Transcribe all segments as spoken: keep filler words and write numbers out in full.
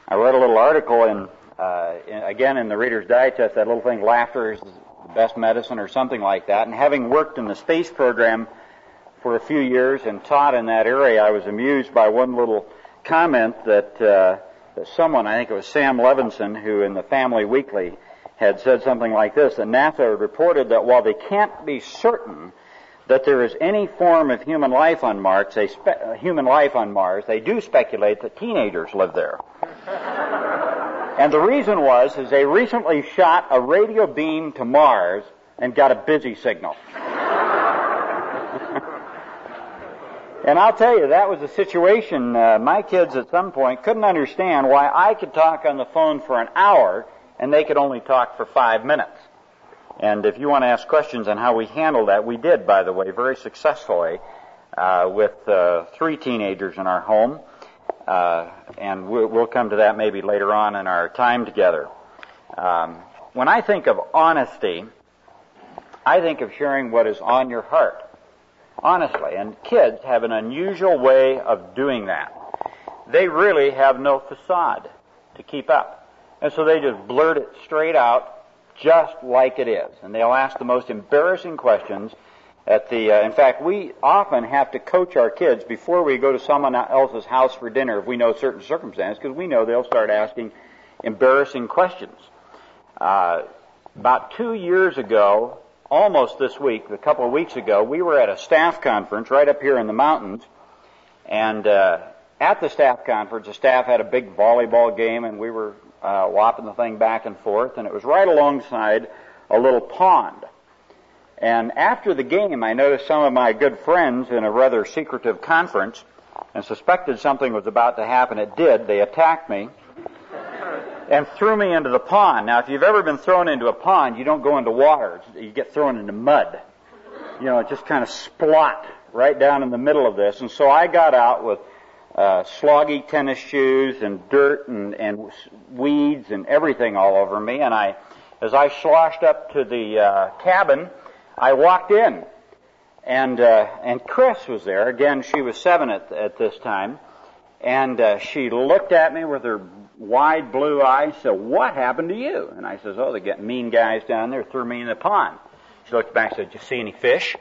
I read a little article in, uh, in, again, in the Reader's Digest, that little thing, laughter is the best medicine or something like that. And having worked in the space program for a few years and taught in that area, I was amused by one little comment that, uh, that someone, I think it was Sam Levinson, who in the Family Weekly had said something like this, that NASA had reported that while they can't be certain that there is any form of human life on Mars, they spe- uh, human life on Mars, they do speculate that teenagers live there. And the reason was, is they recently shot a radio beam to Mars and got a busy signal. And I'll tell you, that was a situation, uh, my kids at some point couldn't understand why I could talk on the phone for an hour and they could only talk for five minutes. And if you want to ask questions on how we handled that, we did, by the way, very successfully uh, with uh, three teenagers in our home. Uh, and we'll, we'll come to that maybe later on in our time together. Um, when I think of honesty, I think of sharing what is on your heart, honestly. And kids have an unusual way of doing that. They really have no facade to keep up. And so they just blurt it straight out, just like it is. And they'll ask the most embarrassing questions at the, uh, in fact, we often have to coach our kids before we go to someone else's house for dinner if we know certain circumstances, because we know they'll start asking embarrassing questions. Uh, about two years ago, almost this week, a couple of weeks ago, we were at a staff conference right up here in the mountains, and uh, at the staff conference, the staff had a big volleyball game, and we were uh, whopping the thing back and forth, and it was right alongside a little pond. And after the game, I noticed some of my good friends in a rather secretive conference and suspected something was about to happen. It did. They attacked me and threw me into the pond. Now, if you've ever been thrown into a pond, you don't go into water. You get thrown into mud. You know, it just kind of splot right down in the middle of this. And so I got out with uh, sloggy tennis shoes and dirt and, and weeds and everything all over me. And I, as I sloshed up to the uh, cabin, I walked in, and uh, and Chris was there. Again, she was seven at, at this time, and uh, she looked at me with her wide blue eyes. Said, "What happened to you?" And I says, "Oh, they got mean guys down there threw me in the pond." She looked back and said, "Did you see any fish?"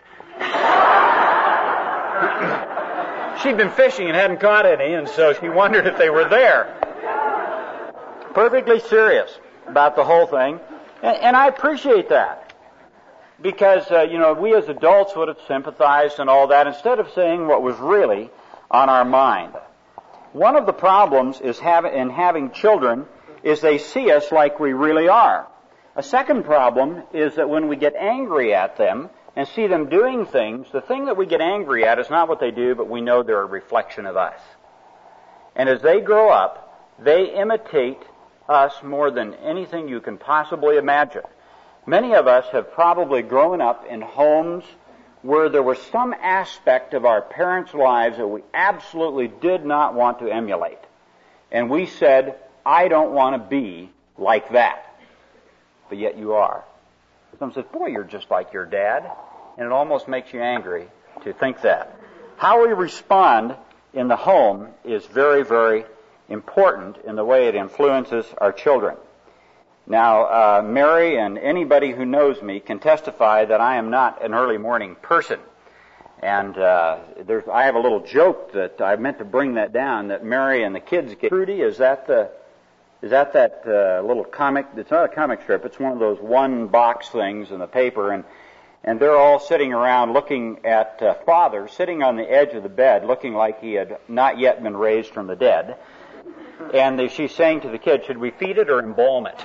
She'd been fishing and hadn't caught any, and so she wondered if they were there. Perfectly serious about the whole thing, and, and I appreciate that. Because, uh, you know, we as adults would have sympathized and all that instead of saying what was really on our mind. One of the problems is have, in having children is they see us like we really are. A second problem is that when we get angry at them and see them doing things, the thing that we get angry at is not what they do, but we know they're a reflection of us. And as they grow up, they imitate us more than anything you can possibly imagine. Many of us have probably grown up in homes where there was some aspect of our parents' lives that we absolutely did not want to emulate. And we said, "I don't want to be like that." But yet you are. Someone says, "Boy, you're just like your dad." And it almost makes you angry to think that. How we respond in the home is very, very important in the way it influences our children. Now, uh, Mary and anybody who knows me can testify that I am not an early morning person. And uh, there's, I have a little joke that I meant to bring that down, that Mary and the kids get. Trudy, is that the, is that that uh, little comic? It's not a comic strip. It's one of those one-box things in the paper, and and they're all sitting around looking at uh, Father sitting on the edge of the bed, looking like he had not yet been raised from the dead. And they, she's saying to the kid, "Should we feed it or embalm it?"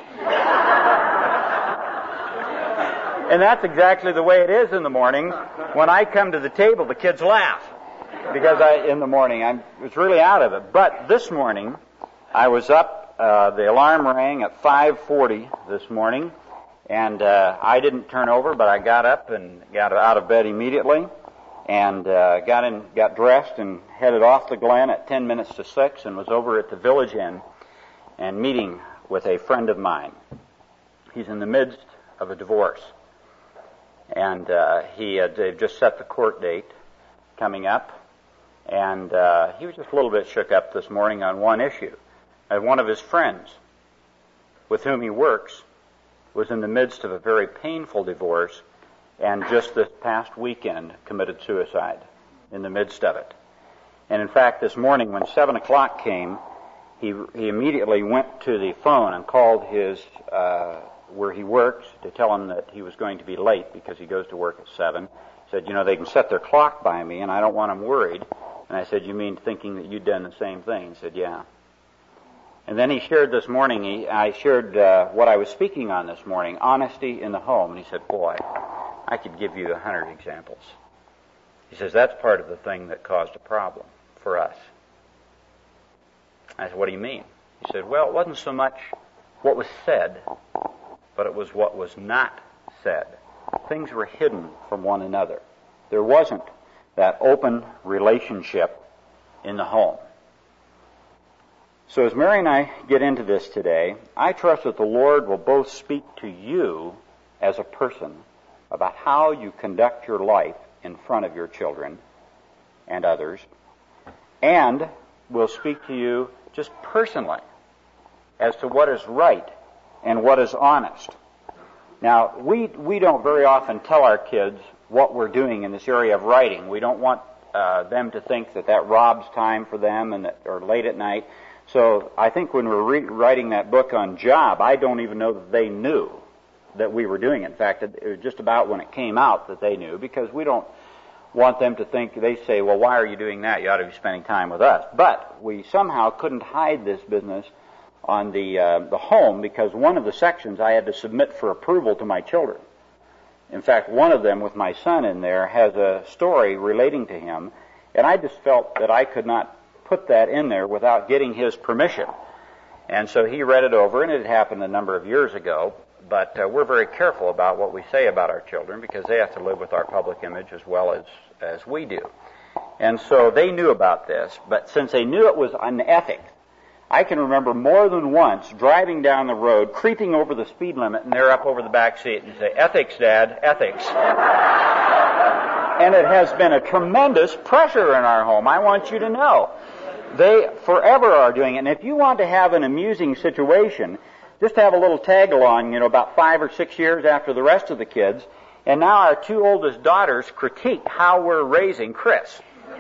And that's exactly the way it is in the mornings. When I come to the table, the kids laugh because I, in the morning, I was really out of it. But this morning, I was up. Uh, the alarm rang at five forty this morning, and uh, I didn't turn over, but I got up and got out of bed immediately. And uh, got in, got dressed, and headed off the Glen at ten minutes to six, and was over at the Village Inn and meeting with a friend of mine. He's in the midst of a divorce, and uh, he had they've just set the court date coming up, and uh, he was just a little bit shook up this morning on one issue. Uh, one of his friends with whom he works was in the midst of a very painful divorce, and just this past weekend committed suicide in the midst of it. And in fact, this morning when seven o'clock came, he, he immediately went to the phone and called his, uh, where he works to tell him that he was going to be late because he goes to work at seven. He said, you know, they can set their clock by me and I don't want them worried. And I said, you mean thinking that you'd done the same thing? He said, yeah. And then he shared this morning, he, I shared uh, what I was speaking on this morning, honesty in the home. And he said, boy, I could give you a hundred examples. He says, that's part of the thing that caused a problem for us. I said, what do you mean? He said, well, it wasn't so much what was said, but it was what was not said. Things were hidden from one another. There wasn't that open relationship in the home. So as Mary and I get into this today, I trust that the Lord will both speak to you as a person about how you conduct your life in front of your children and others, and will speak to you just personally as to what is right and what is honest. Now, we we don't very often tell our kids what we're doing in this area of writing. We don't want uh, them to think that that robs time for them and that, or late at night. So I think when we're re- writing that book on Job, I don't even know that they knew that we were doing it. In fact, it was just about when it came out that they knew, because we don't want them to think, they say, well, why are you doing that? You ought to be spending time with us. But we somehow couldn't hide this business on the uh, the home, because one of the sections I had to submit for approval to my children. In fact, one of them with my son in there has a story relating to him, and I just felt that I could not put that in there without getting his permission. And so he read it over, and it had happened a number of years ago, but uh, we're very careful about what we say about our children, because they have to live with our public image as well as, as we do. And so they knew about this, but since they knew it was unethic, I can remember more than once driving down the road, creeping over the speed limit, and they're up over the back seat and say, ethics, Dad, ethics. And it has been a tremendous pressure in our home. I want you to know. They forever are doing it. And if you want to have an amusing situation, just have a little tag along, you know, about five or six years after the rest of the kids, and now our two oldest daughters critique how we're raising Chris.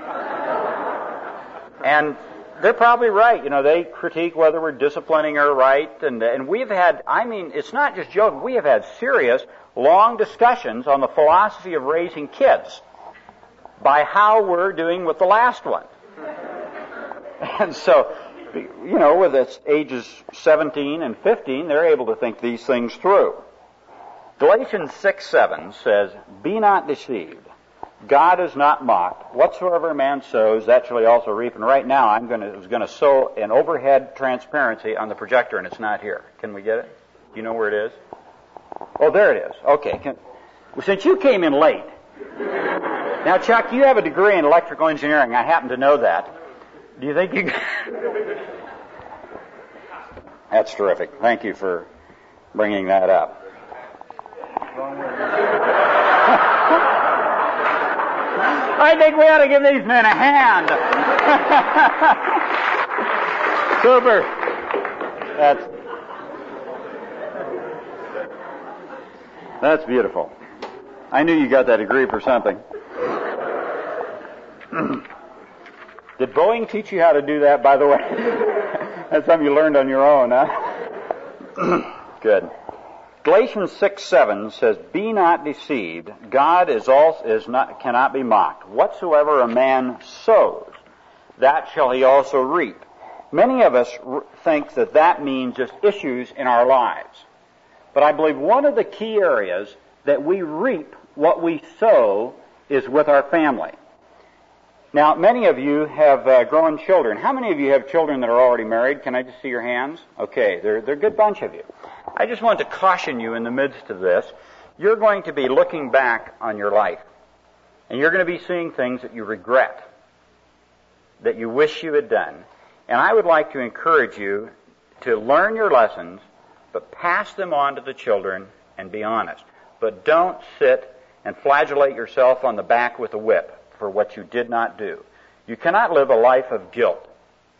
And they're probably right. You know, they critique whether we're disciplining her right. And, and we've had, I mean, it's not just joking. We have had serious, long discussions on the philosophy of raising kids by how we're doing with the last one. And so, you know, with its ages seventeen and fifteen, they're able to think these things through. Galatians six seven says, be not deceived. God is not mocked. Whatsoever a man sows, that shall he also reap. And right now, I'm going to was going to sow an overhead transparency on the projector, and it's not here. Can we get it? Do you know where it is? Oh, there it is. Okay. Can, well, since you came in late, now, Chuck, you have a degree in electrical engineering. I happen to know that. Do you think you? That's terrific. Thank you for bringing that up. I think we ought to give these men a hand. Super. That's that's beautiful. I knew you got that degree for something. Did Boeing teach you how to do that, by the way? That's something you learned on your own, huh? Good. Galatians six seven says, be not deceived. God is also, is not, cannot be mocked. Whatsoever a man sows, that shall he also reap. Many of us r- think that that means just issues in our lives. But I believe one of the key areas that we reap what we sow is with our family. Now, many of you have uh, grown children. How many of you have children that are already married? Can I just see your hands? Okay, they're, they're a good bunch of you. I just want to caution you in the midst of this. You're going to be looking back on your life, and you're going to be seeing things that you regret, that you wish you had done. And I would like to encourage you to learn your lessons, but pass them on to the children and be honest. But don't sit and flagellate yourself on the back with a whip for what you did not do. You cannot live a life of guilt.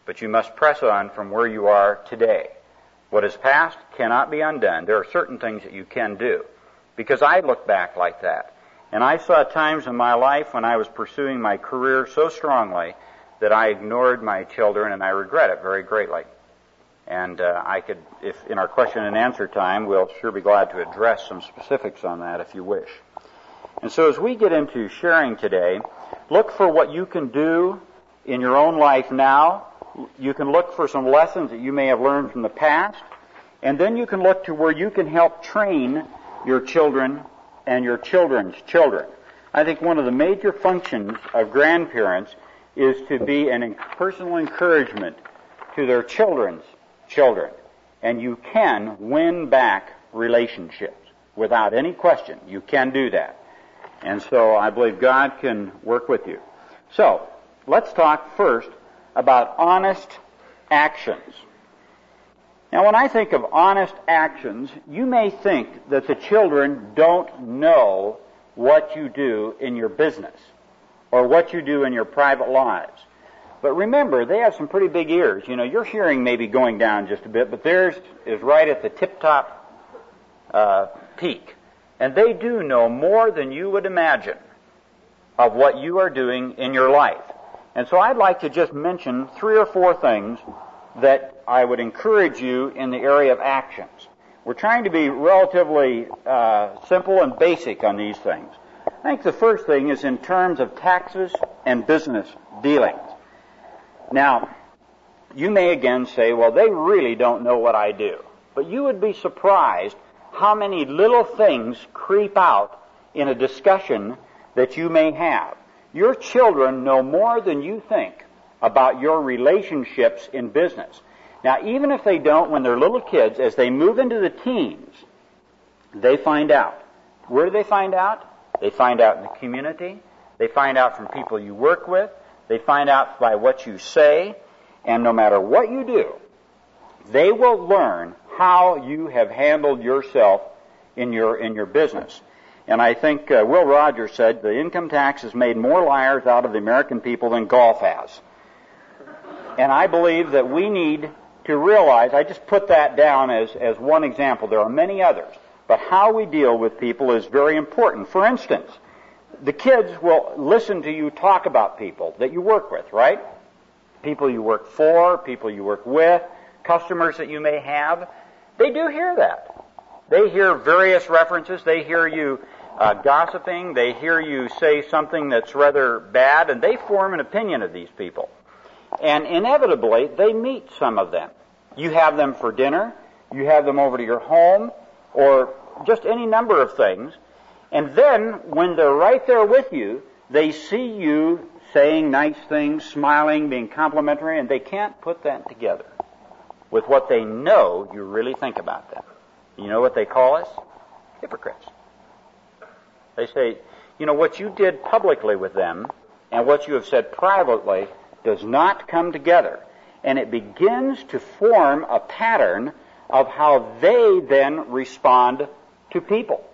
but you must press on from where you are today. What is past cannot be undone. There are certain things that you can do. Because I look back like that. And I saw times in my life when I was pursuing my career so strongly that I ignored my children, and I regret it very greatly. And uh, I could, if in our question and answer time, we'll sure be glad to address some specifics on that if you wish. And so as we get into sharing today, look for what you can do in your own life now. You can look for some lessons that you may have learned from the past, and then you can look to where you can help train your children and your children's children. I think one of the major functions of grandparents is to be a personal encouragement to their children's children. And you can win back relationships without any question. You can do that. And so I believe God can work with you. So, let's talk first about honest actions. Now, when I think of honest actions, you may think that the children don't know what you do in your business or what you do in your private lives. But remember, they have some pretty big ears. You know, your hearing may be going down just a bit, but theirs is right at the tip-top uh, peak. And they do know more than you would imagine of what you are doing in your life. And so I'd like to just mention three or four things that I would encourage you in the area of actions. We're trying to be relatively uh, simple and basic on these things. I think the first thing is in terms of taxes and business dealings. Now, you may again say, well, they really don't know what I do. But you would be surprised how many little things creep out in a discussion that you may have. Your children know more than you think about your relationships in business. Now, even if they don't when they're little kids, as they move into the teens, they find out. Where do they find out? They find out in the community. They find out from people you work with. They find out by what you say. And no matter what you do, they will learn how you have handled yourself in your in your business. And I think uh, Will Rogers said the income tax has made more liars out of the American people than golf has. And I believe that we need to realize, I just put that down as, as one example. There are many others. But how we deal with people is very important. For instance, the kids will listen to you talk about people that you work with, right? People you work for, people you work with, customers that you may have. They do hear that. They hear various references. They hear you uh, gossiping. They hear you say something that's rather bad, and they form an opinion of these people. And inevitably, they meet some of them. You have them for dinner. You have them over to your home, or just any number of things. And then, when they're right there with you, they see you saying nice things, smiling, being complimentary, and they can't put that together with what they know you really think about them. You know what they call us? Hypocrites. They say, you know, what you did publicly with them and what you have said privately does not come together. And it begins to form a pattern of how they then respond to people.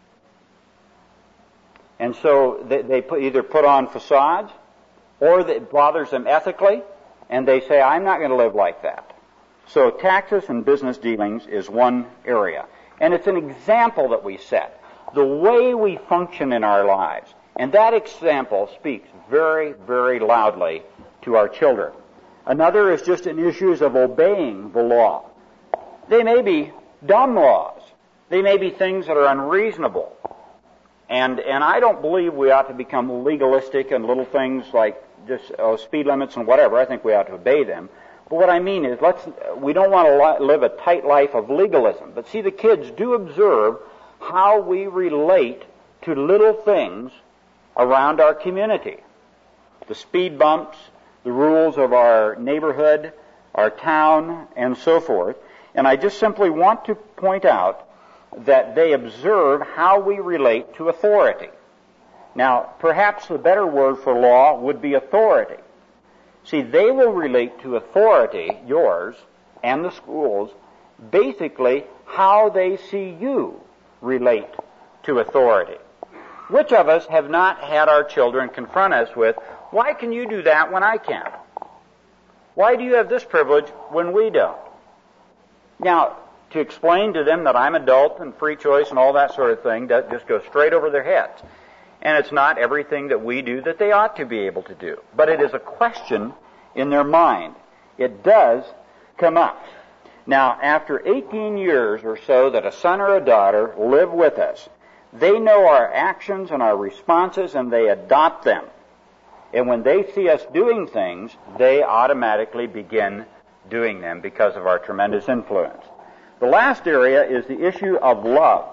And so they, they put, either put on facades, or it bothers them ethically, and they say, I'm not going to live like that. So taxes and business dealings is one area. And it's an example that we set. The way we function in our lives. And that example speaks very, very loudly to our children. Another is just in issues of obeying the law. They may be dumb laws. They may be things that are unreasonable. And and I don't believe we ought to become legalistic in little things like just uh, speed limits and whatever. I think we ought to obey them. But what I mean is, let's we don't want to li- live a tight life of legalism. But see, the kids do observe how we relate to little things around our community. The speed bumps, the rules of our neighborhood, our town, and so forth. And I just simply want to point out that they observe how we relate to authority. Now, perhaps the better word for law would be authority. See, they will relate to authority, yours, and the schools, basically how they see you relate to authority. Which of us have not had our children confront us with, why can you do that when I can't? Why do you have this privilege when we don't? Now, to explain to them that I'm adult and free choice and all that sort of thing, that just goes straight over their heads. And it's not everything that we do that they ought to be able to do. But it is a question in their mind. It does come up. Now, after eighteen years or so that a son or a daughter live with us, they know our actions and our responses, and they adopt them. And when they see us doing things, they automatically begin doing them because of our tremendous influence. The last area is the issue of love.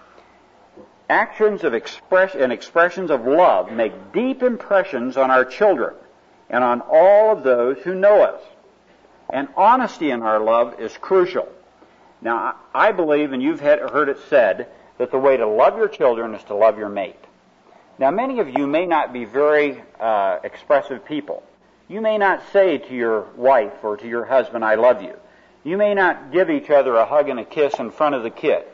Actions of express and expressions of love make deep impressions on our children and on all of those who know us. And honesty in our love is crucial. Now, I believe, and you've heard it said, that the way to love your children is to love your mate. Now, many of you may not be very uh, expressive people. You may not say to your wife or to your husband, I love you. You may not give each other a hug and a kiss in front of the kids.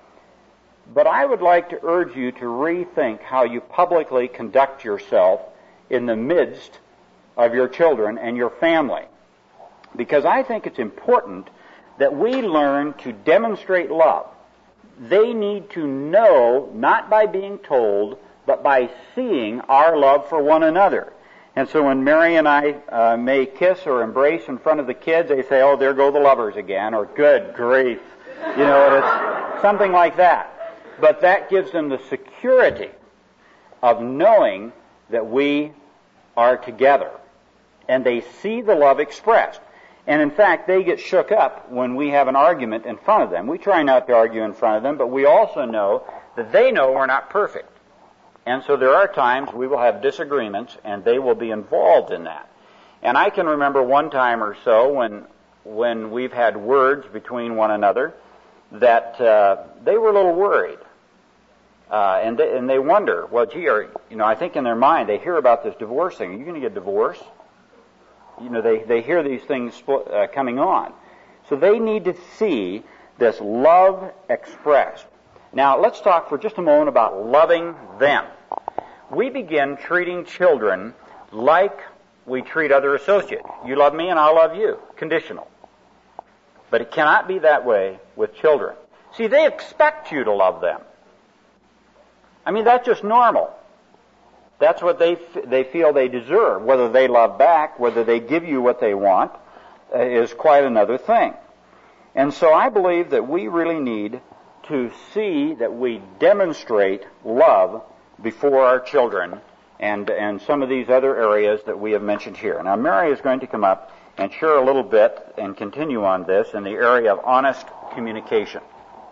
But I would like to urge you to rethink how you publicly conduct yourself in the midst of your children and your family. Because I think it's important that we learn to demonstrate love. They need to know, not by being told, but by seeing our love for one another. And so when Mary and I uh, may kiss or embrace in front of the kids, they say, oh, there go the lovers again, or good grief. You know, it's something like that. But that gives them the security of knowing that we are together. And they see the love expressed. And in fact, they get shook up when we have an argument in front of them. We try not to argue in front of them, but we also know that they know we're not perfect. And so there are times we will have disagreements, and they will be involved in that. And I can remember one time or so when when we've had words between one another that uh, they were a little worried. Uh, and, they, and they wonder, well, gee, are, you know, I think in their mind they hear about this divorce thing. Are you going to get divorced? You know, they, they hear these things uh, coming on. So they need to see this love expressed. Now, let's talk for just a moment about loving them. We begin treating children like we treat other associates. You love me and I'll love you. Conditional. But it cannot be that way with children. See, they expect you to love them. I mean, that's just normal. That's what they f- they feel they deserve. Whether they love back, whether they give you what they want, uh, is quite another thing. And so I believe that we really need to see that we demonstrate love before our children and, and some of these other areas that we have mentioned here. Now, Mary is going to come up and share a little bit and continue on this in the area of honest communication.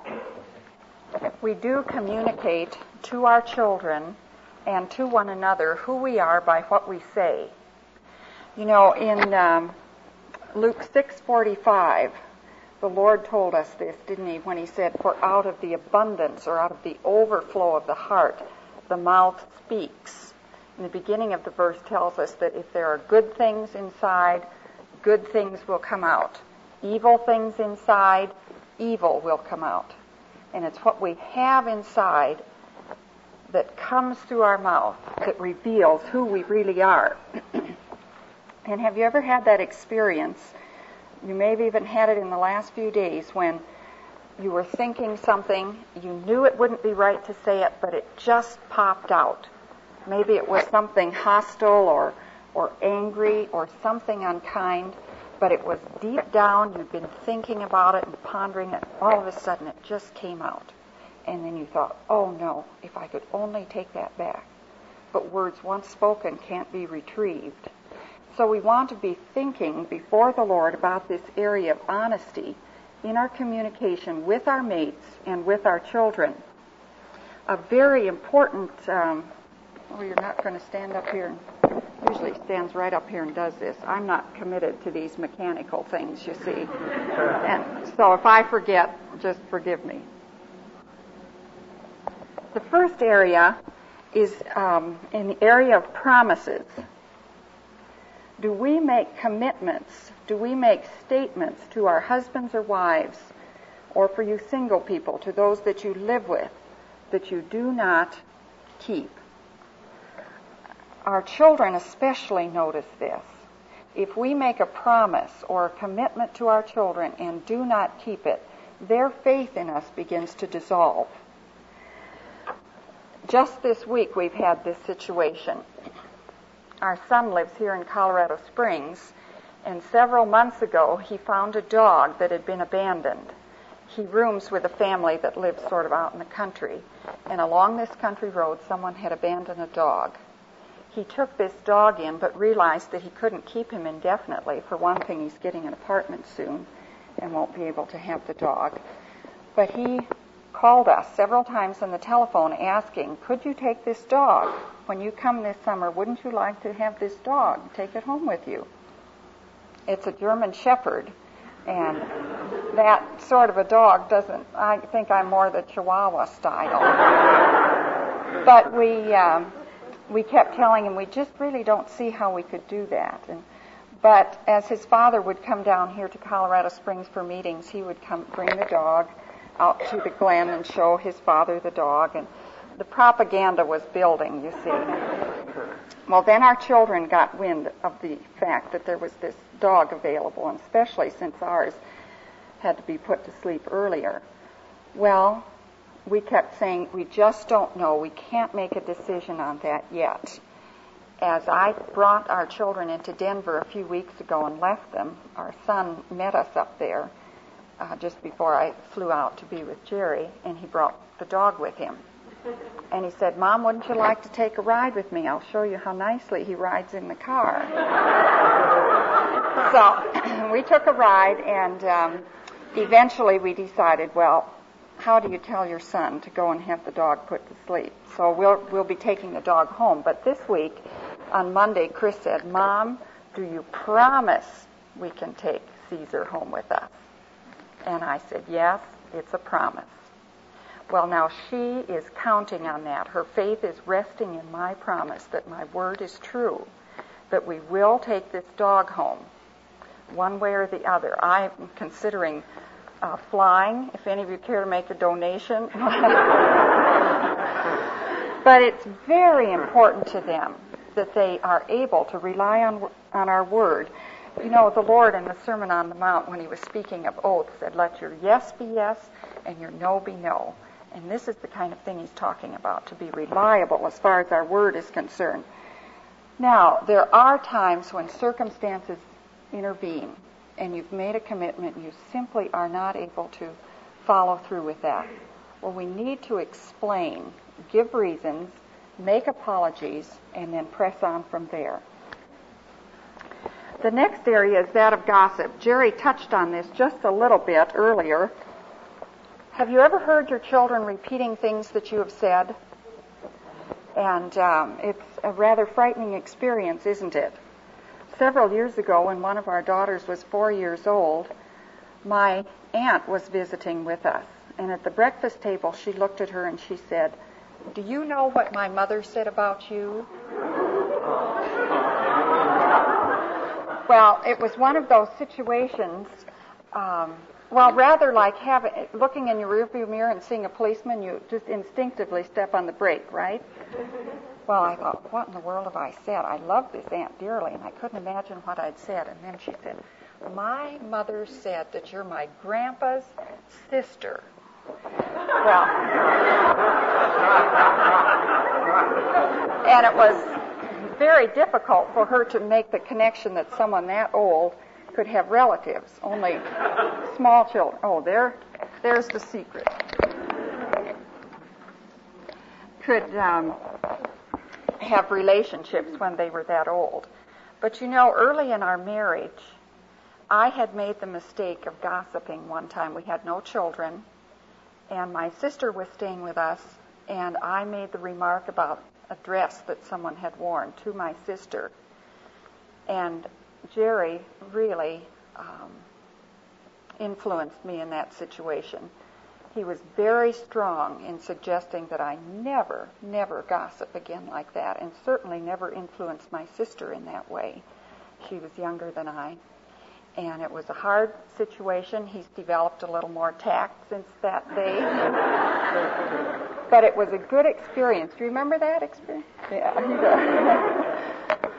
We do communicate to our children and to one another who we are by what we say. You know, in um, Luke six forty-five, the Lord told us this, didn't he, when he said, for out of the abundance or out of the overflow of the heart, the mouth speaks. And the beginning of the verse tells us that if there are good things inside, good things will come out. Evil things inside, evil will come out. And it's what we have inside that comes through our mouth that reveals who we really are. And have you ever had that experience? You may have even had it in the last few days when you were thinking something, you knew it wouldn't be right to say it, but it just popped out. Maybe it was something hostile or, or angry or something unkind, but it was deep down, you'd been thinking about it and pondering it, all of a sudden it just came out. And then you thought, oh no, if I could only take that back. But words once spoken can't be retrieved. So we want to be thinking before the Lord about this area of honesty in our communication with our mates and with our children. A very important, um, oh, you're not going to stand up here, and usually stands right up here and does this. I'm not committed to these mechanical things, you see. And so if I forget, just forgive me. The first area is um, in the area of promises. Do we make commitments? Do we make statements to our husbands or wives, or for you single people, to those that you live with, that you do not keep? Our children especially notice this. if we make a promise or a commitment to our children and do not keep it, their faith in us begins to dissolve. Just this week we've had this situation. Our son lives here in Colorado Springs, and several months ago he found a dog that had been abandoned. He rooms with a family that lives sort of out in the country, and along this country road someone had abandoned a dog. He took this dog in but realized that he couldn't keep him indefinitely. For one thing, he's getting an apartment soon and won't be able to have the dog. But he called us several times on the telephone asking, could you take this dog? When you come this summer, wouldn't you like to have this dog? Take it home with you. It's a German Shepherd, and that sort of a dog doesn't, I think I'm more the Chihuahua style. But we um, we kept telling him we just really don't see how we could do that. And But as his father would come down here to Colorado Springs for meetings, he would come bring the dog out to the Glen and show his father the dog, and the propaganda was building, you see. Well, then our children got wind of the fact that there was this dog available, and especially since ours had to be put to sleep earlier. Well, we kept saying, we just don't know. We can't make a decision on that yet. As I brought our children into Denver a few weeks ago and left them, our son met us up there uh, just before I flew out to be with Jerry, and he brought the dog with him. And he said, Mom, wouldn't you like to take a ride with me? I'll show you how nicely he rides in the car. So we took a ride, and um, eventually we decided, well, how do you tell your son to go and have the dog put to sleep? So we'll we'll be taking the dog home. But this week, on Monday, Chris said, Mom, do you promise we can take Caesar home with us? And I said, yes, it's a promise. Well, now she is counting on that. Her faith is resting in my promise that my word is true, that we will take this dog home, one way or the other. I'm considering uh, flying, if any of you care to make a donation. But it's very important to them that they are able to rely on on our word. You know, the Lord in the Sermon on the Mount, when he was speaking of oaths, said, let your yes be yes and your no be no. And this is the kind of thing he's talking about, to be reliable as far as our word is concerned. Now, there are times when circumstances intervene, and you've made a commitment, and you simply are not able to follow through with that. Well, we need to explain, give reasons, make apologies, and then press on from there. The next area is that of gossip. Jerry touched on this just a little bit earlier. Have you ever heard your children repeating things that you have said? And um, it's a rather frightening experience, isn't it? Several years ago, when one of our daughters was four years old, my aunt was visiting with us. And at the breakfast table, she looked at her and she said, do you know what my mother said about you? Well, it was one of those situations, um, well, rather like having, looking in your rearview mirror and seeing a policeman, you just instinctively step on the brake, right? Well, I thought, what in the world have I said? I love this aunt dearly, and I couldn't imagine what I'd said. And then she said, my mother said that you're my grandpa's sister. Well, and it was very difficult for her to make the connection that someone that old could have relatives, only small children. Oh, there, there's the secret. Could um, have relationships when they were that old. But you know, early in our marriage, I had made the mistake of gossiping one time. We had no children, and my sister was staying with us, and I made the remark about a dress that someone had worn to my sister. And Jerry really um, influenced me in that situation. He was very strong in suggesting that I never, never gossip again like that, and certainly never influence my sister in that way. She was younger than I, and it was a hard situation. He's developed a little more tact since that day. But it was a good experience. Do you remember that experience? Yeah.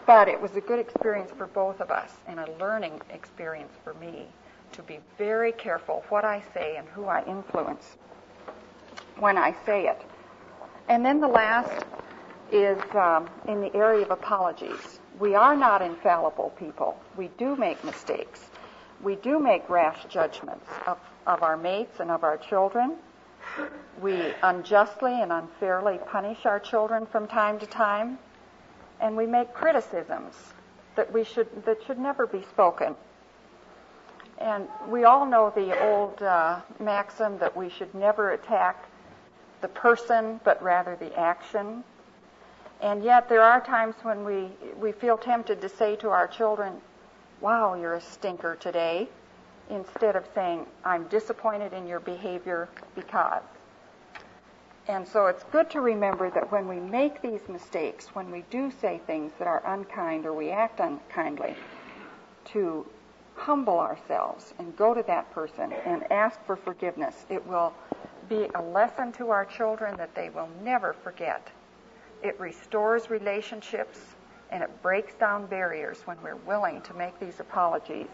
But it was a good experience for both of us and a learning experience for me to be very careful what I say and who I influence when I say it. And then the last is um, in the area of apologies. We are not infallible people. We do make mistakes. We do make rash judgments of, of our mates and of our children. We unjustly and unfairly punish our children from time to time. And we make criticisms that we should that should never be spoken. And we all know the old uh, maxim that we should never attack the person, but rather the action. And yet there are times when we, we feel tempted to say to our children, "Wow, you're a stinker today," instead of saying, "I'm disappointed in your behavior because." And so it's good to remember that when we make these mistakes, when we do say things that are unkind or we act unkindly, to humble ourselves and go to that person and ask for forgiveness. It will be a lesson to our children that they will never forget. It restores relationships and it breaks down barriers when we're willing to make these apologies.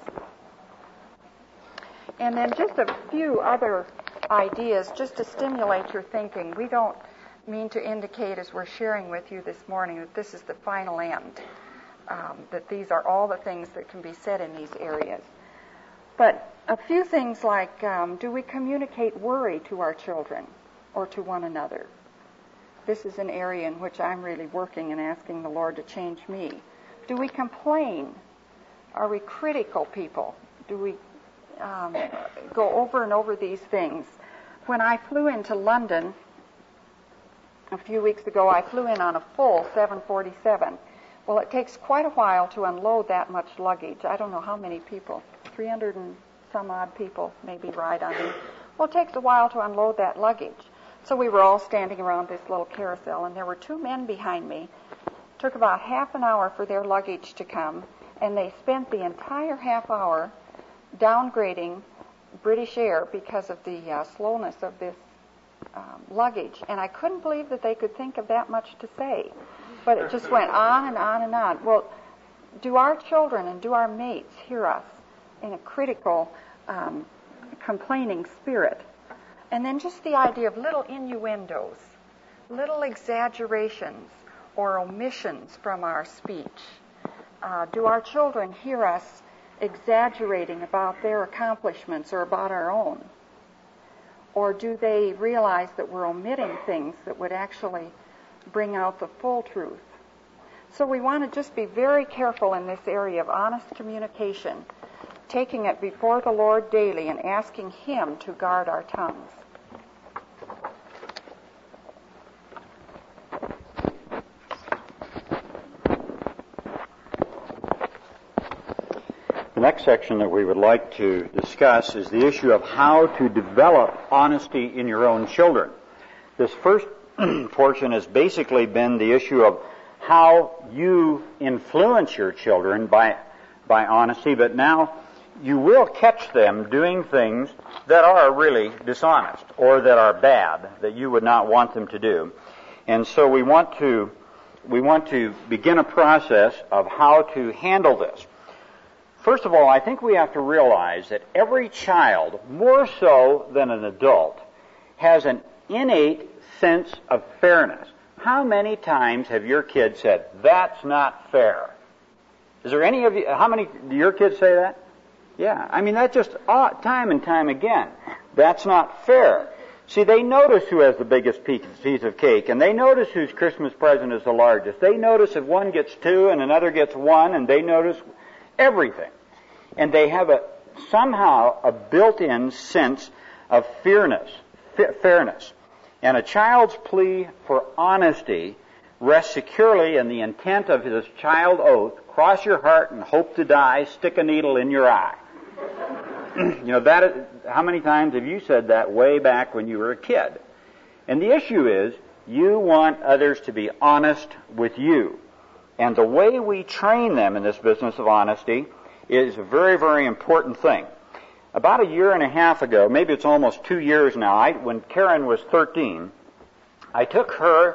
And then just a few other ideas just to stimulate your thinking. We don't mean to indicate as we're sharing with you this morning that this is the final end, um, that these are all the things that can be said in these areas. But a few things like, um, do we communicate worry to our children or to one another? This is an area in which I'm really working and asking the Lord to change me. Do we complain? Are we critical people? Do we um, go over and over these things? When I flew into London a few weeks ago, I flew in on a full seven forty-seven. Well, it takes quite a while to unload that much luggage. I don't know how many people, three hundred and some odd people maybe ride on me. Well, it takes a while to unload that luggage. So we were all standing around this little carousel, and there were two men behind me. It took about half an hour for their luggage to come, and they spent the entire half hour downgrading British Air because of the uh, slowness of this um, luggage. And I couldn't believe that they could think of that much to say. But it just went on and on and on. Well, do our children and do our mates hear us in a critical, um, complaining spirit? And then just the idea of little innuendos, little exaggerations or omissions from our speech. Uh, do our children hear us exaggerating about their accomplishments or about our own? Or do they realize that we're omitting things that would actually bring out the full truth? So we want to just be very careful in this area of honest communication, taking it before the Lord daily and asking Him to guard our tongues. The next section that we would like to discuss is the issue of how to develop honesty in your own children. This first portion has basically been the issue of how you influence your children by by honesty, but now you will catch them doing things that are really dishonest or that are bad, that you would not want them to do. And so we want to we want to begin a process of how to handle this. First of all, I think we have to realize that every child, more so than an adult, has an innate sense of fairness. How many times have your kids said, "That's not fair"? Is there any of you, how many, do your kids say that? Yeah, I mean, that's just uh, time and time again. That's not fair. See, they notice who has the biggest piece of cake, and they notice whose Christmas present is the largest. They notice if one gets two and another gets one, and they notice everything. And they have a somehow a built-in sense of fairness, fairness. And a child's plea for honesty rests securely in the intent of his child oath: cross your heart and hope to die, stick a needle in your eye. You know, that is, how many times have you said that way back when you were a kid? And the issue is, you want others to be honest with you. And the way we train them in this business of honesty is a very, very important thing. About a year and a half ago, maybe it's almost two years now, I, when Karen was thirteen, I took her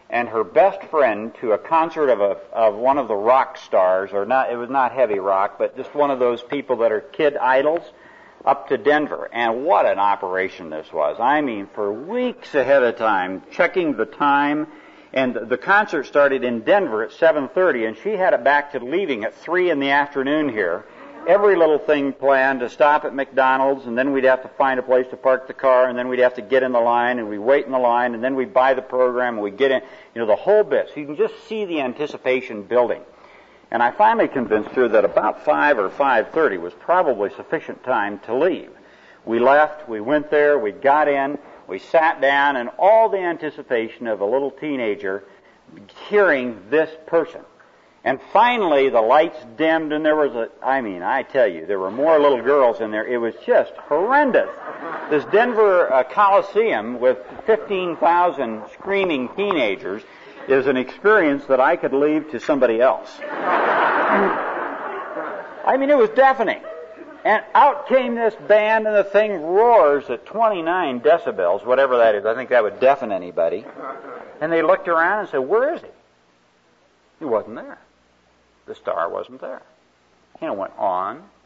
and her best friend to a concert of a of one of the rock stars, or not, it was not heavy rock, but just one of those people that are kid idols, up to Denver. And what an operation this was. I mean, for weeks ahead of time, checking the time, and the concert started in Denver at seven thirty, and she had it back to leaving at three in the afternoon here. Every little thing planned, to stop at McDonald's, and then we'd have to find a place to park the car, and then we'd have to get in the line, and we'd wait in the line, and then we'd buy the program, and we'd get in, you know, the whole bit. So you can just see the anticipation building. And I finally convinced her that about five or five thirty was probably sufficient time to leave. We left, we went there, we got in, we sat down, and all the anticipation of a little teenager hearing this person. And finally, the lights dimmed, and there was a, I mean, I tell you, there were more little girls in there. It was just horrendous. This Denver uh, Coliseum with fifteen thousand screaming teenagers is an experience that I could leave to somebody else. I mean, it was deafening. And out came this band, and the thing roars at twenty-nine decibels, whatever that is. I think that would deafen anybody. And they looked around and said, "Where is he?" He wasn't there. The star wasn't there. And it went on